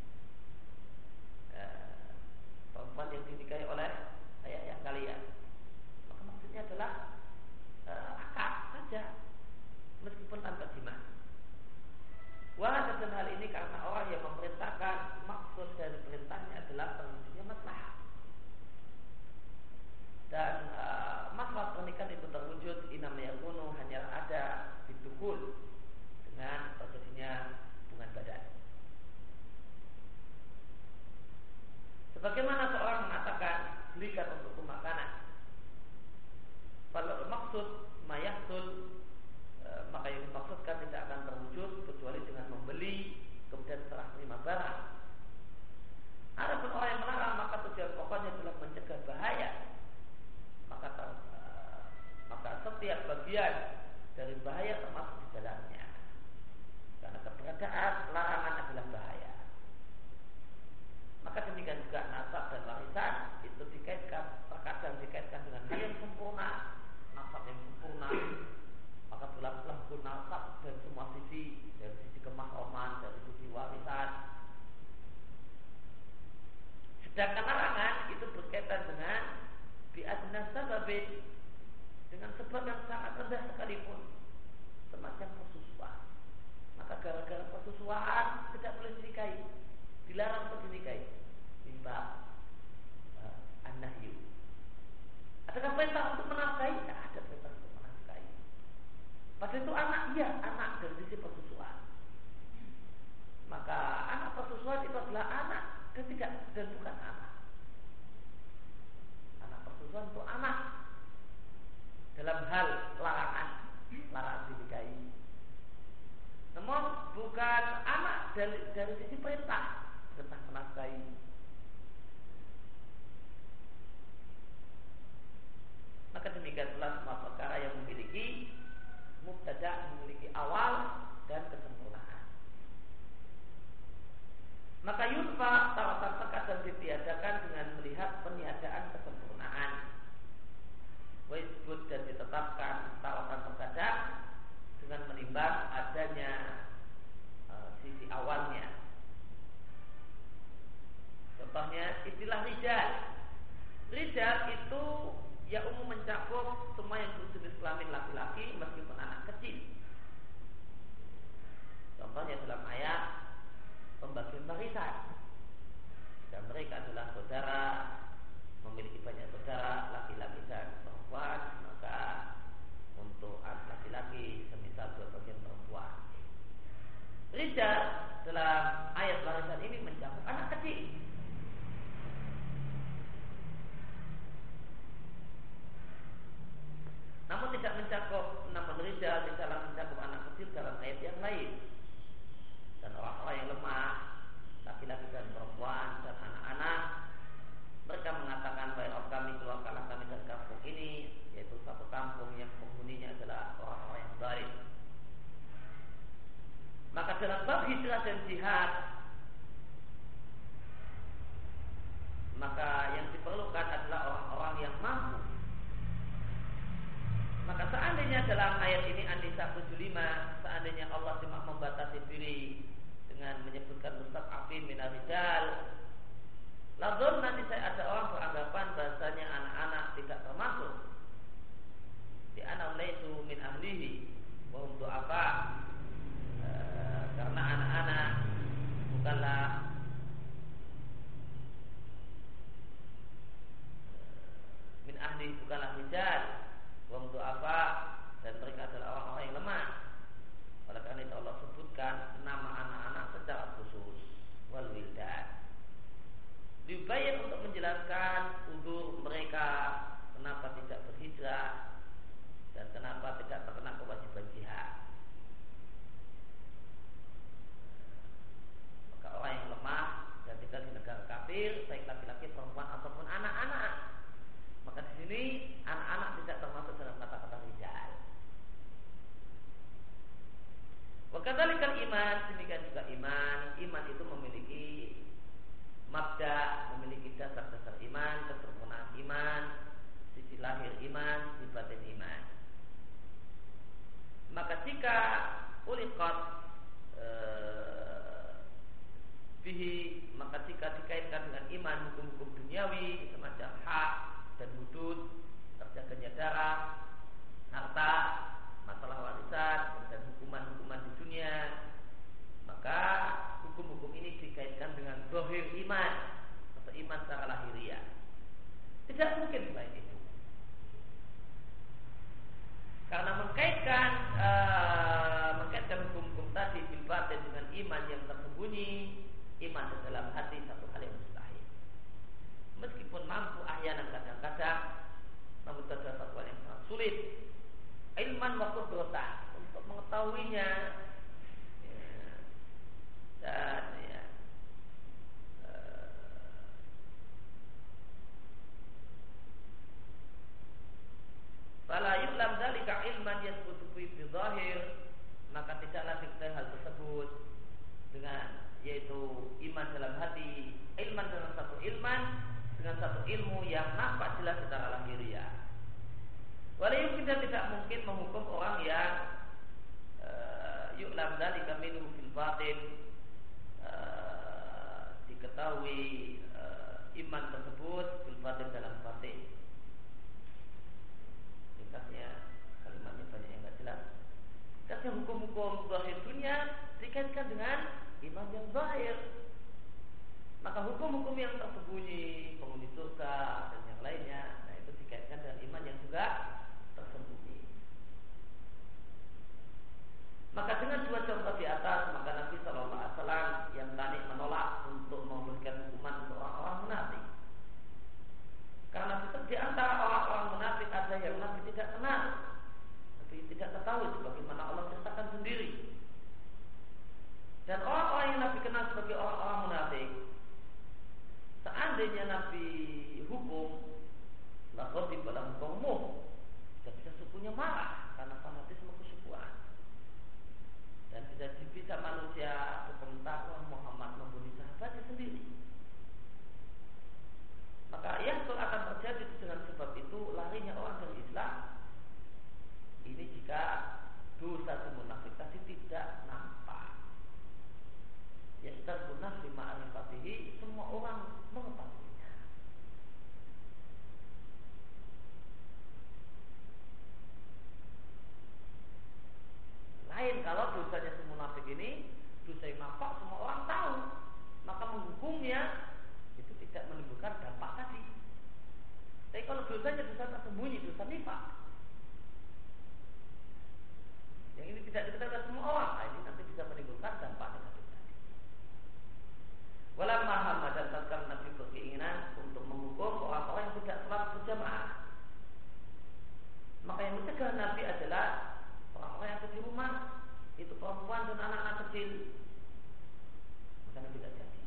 perempuan yang dinikahi oleh ayah kalian. Maka maksudnya adalah akad saja meskipun tanpa jima. Wah, dan hal ini karena orang yang memerintahkan maksud dari perintahnya adalah terwujudnya maslahat. Dan masalah pernikahan itu terwujud inamaya kunu hanya ada ditukul dengan terjadinya hubungan badan. Sebagaimana seorang mengatakan belikan untukku makanan, kalau maksud mayahsul, maka yang dimaksudkan tidak akan terwujud kecuali dengan membeli kemudian setelah terima barang. Adapun orang yang melarang maka tujuan pokoknya adalah mencegah bahaya. Maka setiap bagian dari bahaya termasuk di dalamnya. Karena keberadaan larangan adalah bahaya. Maka demikian juga nasab dan warisan itu terkadang dikaitkan dengan hal yang sempurna, nasab yang sempurna. Maka berlaku nasab dari semua sisi, dari sisi kemahroman, dari sisi warisan. Sedangkan larangan itu berkaitan dengan biadna sababin, dengan sebab yang sangat rendah sekalipun, semacam persusuan. Maka gara-gara persusuan tidak boleh dinikahi, dilarang untuk dinikahi. Mimba an-nahyu. Adakah perintah untuk menafkahi? Tidak ada perintah untuk menafkahi. Padahal itu anak, iya anak dari sisi persusuan. Maka anak persusuan itu adalah anak dan bukan anak. Anak persusuan itu anak dalam hal larangan dinikahi. Namun bukan anak dari sisi perintah menafkahi. Maka demikian pula semua perkara yang memiliki mubtada, memiliki awal dan kesempurnaan. Maka yunfa tawatan terkadang ditiadakan dengan melihat peniadaan kesempurnaan. Wajib dan ditetapkan tawatan terkadang dengan menimbang adanya sisi awalnya. Contohnya istilah rijal. Rijal itu ya umum mencakup semua yang berunsur mencakup namun rijal tidaklah mencakup anak kecil dalam ayat yang lain. Dan orang-orang yang lemah, laki-laki dan perempuan dan anak-anak, mereka mengatakan bahwa kami keluarkanlah kami dari kampung ini, yaitu satu kampung yang penghuninya adalah orang-orang yang baik. Maka dalam bab hijrah dan jihad, maka yang diperlukan adalah orang-orang yang mampu. Maka seandainya dalam ayat ini An-Nisa 75, seandainya Allah cuma membatasi diri dengan menyebutkan mustad'afin minar rijal, lalu nanti saya ada orang beranggapan bahasanya anak-anak tidak termasuk di anak laisu min ahlihi wa hum du'afa, karena anak-anak bukanlah min ahli, bukanlah rijal wa hum du'afa, dan mereka adalah orang-orang yang lemah. Oleh karena itu Allah sebutkan nama anak-anak secara khusus, wal wildan, dibayar untuk menjelaskan untuk mereka kenapa tidak berhijrah dan kenapa tidak terkena kewajiban jihad. Maka orang yang lemah dan tinggal di negara kafir, baik laki-laki, perempuan ataupun anak-anak, maka di sini anak-anak tidak termasuk dalam kata-kata rijal. Wa kadzalikal iman, demikian juga iman. Iman itu memiliki mabda, memiliki dasar-dasar iman, kesempurnaan iman, sisi lahir iman, sisi batin iman. Maka jika uliqat bihi, maka jika dikaitkan dengan iman hukum-hukum duniawi semacam hak dan hudud, terjaganya darah, harta, masalah warisan, dan hukuman-hukuman di dunia, maka hukum-hukum ini dikaitkan dengan zahir iman atau iman secara lahiriah. Tidak mungkin selain itu, karena mengkaitkan hukum-hukum tadi bil batin dengan iman yang tersembunyi, iman di dalam hati, satu hal yang mustahil. Meskipun mampu ahyanan kadang-kadang, namun ada satu hal yang sangat sulit, ilman wa qudratan, untuk mengetahuinya dan fala yu'lam dzalika ilman yasbutu fi zahir, maka tidaklah diketahui hal tersebut dengan, yaitu iman dalam hati, ilman dalam satu ilman, dengan satu ilmu yang nampak jelas secara lahiriah. Walau kita tidak mungkin menghukum orang yang yu'lam dzalika minhu fil batin, diketahui iman tersebut fil batin, dalam batin. Ringkasnya kalimatnya banyak yang tidak jelas. Karena hukum-hukum zahir dunia dikaitkan dengan iman yang zahir, maka hukum-hukum yang tersembunyi, penghuni surga dan yang lainnya, nah itu dikaitkan dengan iman yang juga tersembunyi. Maka dengan dua contoh di atas, maka Nabi Sallallahu Alaihi Wasallam yang tadi menolak untuk memberikan hukuman untuk orang-orang munafik. Karena di antara orang-orang munafik ada yang Nabi tidak kenal, Nabi tidak ketahui sebagaimana Allah ceritakan sendiri. Dan orang-orang yang Nabi kenal sebagai orang-orang munafik, seandainya Nabi hukum, lalu di dalam hukum, tidak bisa sukunya marah karena fanatisme kesukuan. Dan tidak bisa manusia berkomentar Muhammad membunuh sahabatnya sendiri. Maka yang akan terjadi dengan sebab itu larinya orang dari Islam. Ini jika dosa munafik tadi tidak nampak. Ya secara munafik ma'rifatihi, semua orang mengetahuinya. Lain kalau dosanya si munafik ini dosa yang nampak, semua orang tahu, maka menghukumnya itu tidak menimbulkan dampak tadi. Tapi kalau dosanya dosa tersembunyi, dosa nifaq, yang ini tidak diketahui oleh semua orang, nah ini nanti bisa menimbulkan dampak negatif tadi. Walamma hamma, dan tatkala Nabi berkeinginan untuk menghukum orang-orang yang tidak salat berjamaah, maka yang mencegah Nabi adalah orang-orang yang ada di rumah, itu perempuan dan anak-anak kecil. Maka Nabi tidak jadi.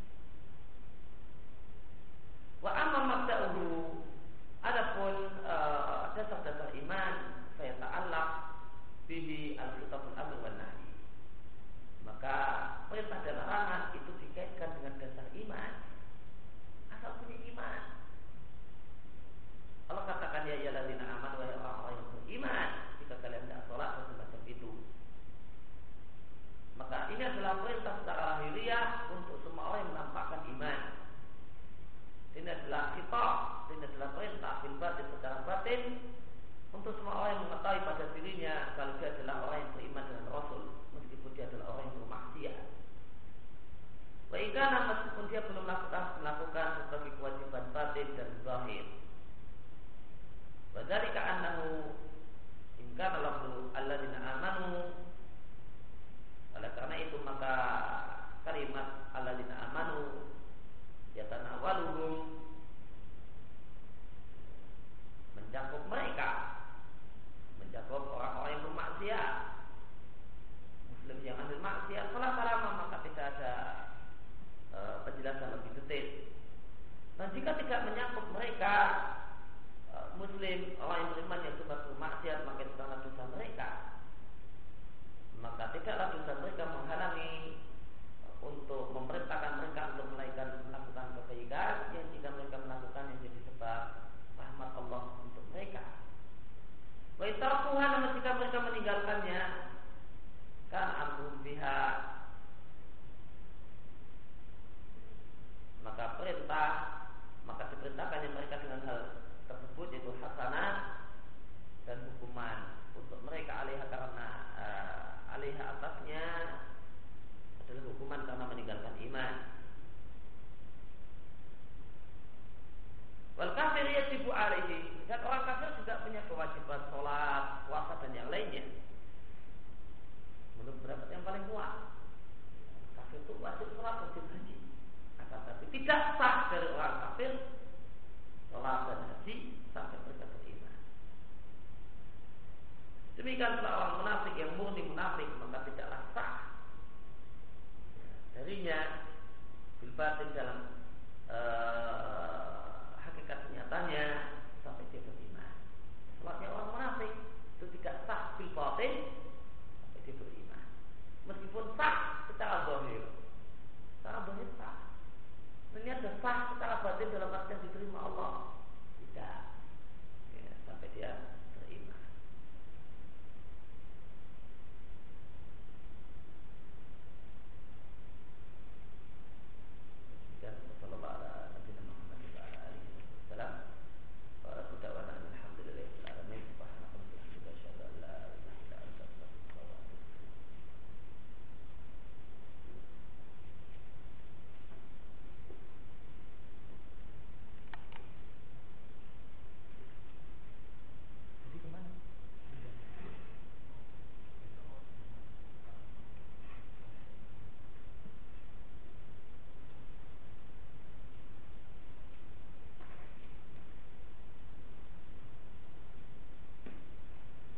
Wa amma mabda'uhu, adapun dasar-dasar iman, saya ta'allaq bihi al-khitabul amr wan nahi. Maka perintah dan larangan itu dikaitkan dengan dasar iman. Asal punya iman. Allah katakan ya ayyuhalladzina amanu, wahai orang-orang yang beriman, jika kalian tidak sholat dan semacam itu. Maka ini adalah perintah secara lahiriah untuk semua orang yang menampakkan iman. Ini adalah khitab, ini adalah perintah bil batin secara batin untuk semua orang yang mengetahui pada dirinya kalau dia adalah orang yang beriman dengan Rasul, meskipun dia adalah orang yang bermaksiat. Wa ikana, meskipun dia belum melakukan sebagai kewajiban batin dan zahir. Wa dzalika annahu in kana lafzu alladzina amanu, oleh karena itu maka kalimat alladzina amanu yatanawaluhum mencakup mereka, mencakup orang-orang yang bermaksiat, muslim yang ahli maksiat. Salah lama maka tidak ada penjelasan lebih detail. Dan jika tidak menyangkut mereka, muslim, orang yang beriman yang sudah bermaksiat, maka itu karena dosa mereka. Maka tidaklah dosa mereka menghalangi untuk memerintahkan mereka untuk melakukan kebaikan yang jika mereka melakukan yang jadi sebab rahmat Allah untuk mereka. Wa itarakuha, namun jika mereka meninggalkannya, kan amruhum biha, maka diperintahkannya mereka dengan hal tersebut, yaitu hasanah dan hukuman untuk mereka alaiha, karena alaiha atasnya adalah hukuman karena meninggalkan iman. Wal kafir yajibu alaihi, dan orang kafir juga punya kewajiban sholat, puasa dan yang lainnya. Menurut pendapat yang paling kuat, kafir itu wajib sholat, wajib haji. Akan tapi tidak sah dari orang kafir sholat dan haji sampai mereka beriman. Demikian pula orang munafik yang murni munafik, maka tidaklah sah darinya bil batin dalam hakikat nyatanya sampai dia beriman.